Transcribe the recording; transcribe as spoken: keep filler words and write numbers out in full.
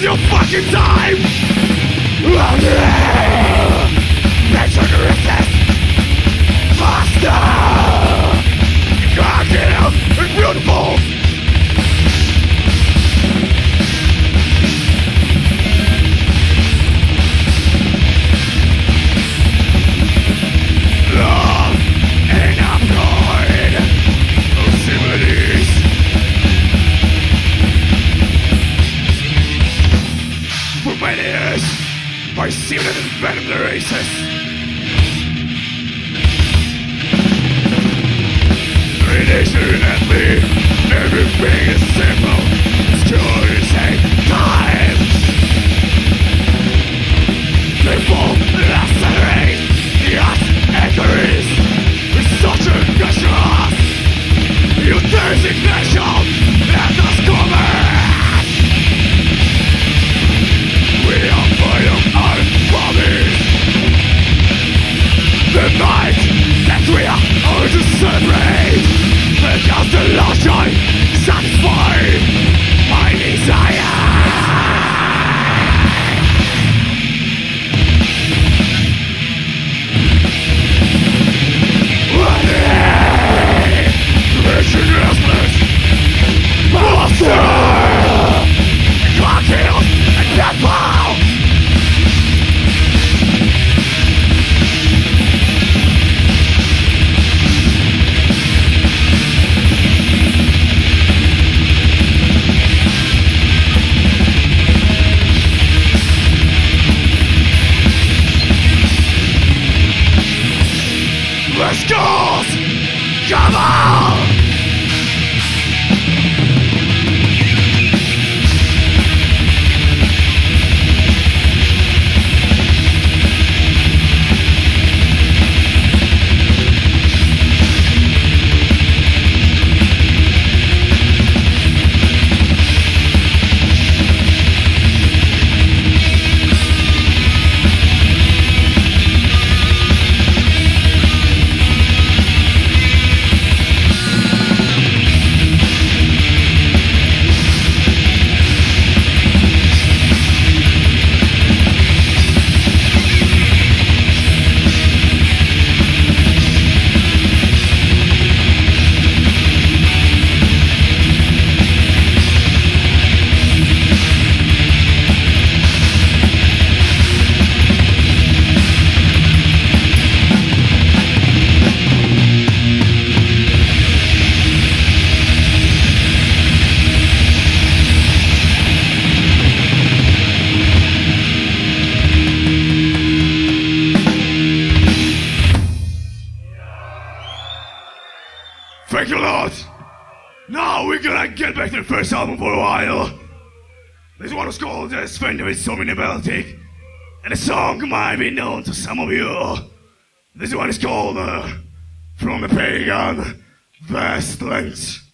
your fucking time! Nature to resist! Faster! God is beautiful! Love and avoid possibilities. For many years, I seem to invent the races. Radiation at me, everything is simple. Still the same time. People lacerate the echoes with such a precious. You designation and the scourge. We are fighting our bodies. The night that we are all to celebrate, because the lost joy satisfies my desire. Mission restless monster! God kills and deathfall! Let's go! Come on! Thank you, Lord! Now we're gonna get back to the first album for a while. This one was called uh, Spender with So Many Baltic, and the song might be known to some of you. This one is called uh, From the Pagan Wastelands.